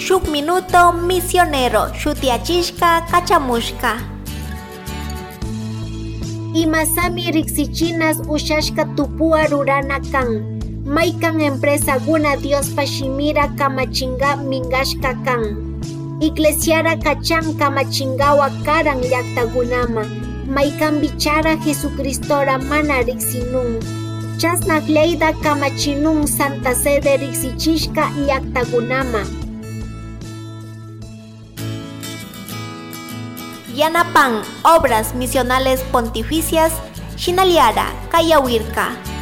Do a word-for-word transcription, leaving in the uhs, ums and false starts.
shuk minuto misionero shutiachishka kachamushka. Imasami riksichinas ushashka tupua rurana kan. Maykan empresa guna Dios pashimira kamachinga mingashka kan. Iglesiara kachan kamachingawa karan llaktagunama. Maykan bichara Jesucristora mana riksinun. Chasnak leida kamachinun Santa Sede riksichishka llaktagunama. Yanapan, Obras Misionales Pontificias, Shinaliara, Kayawirka.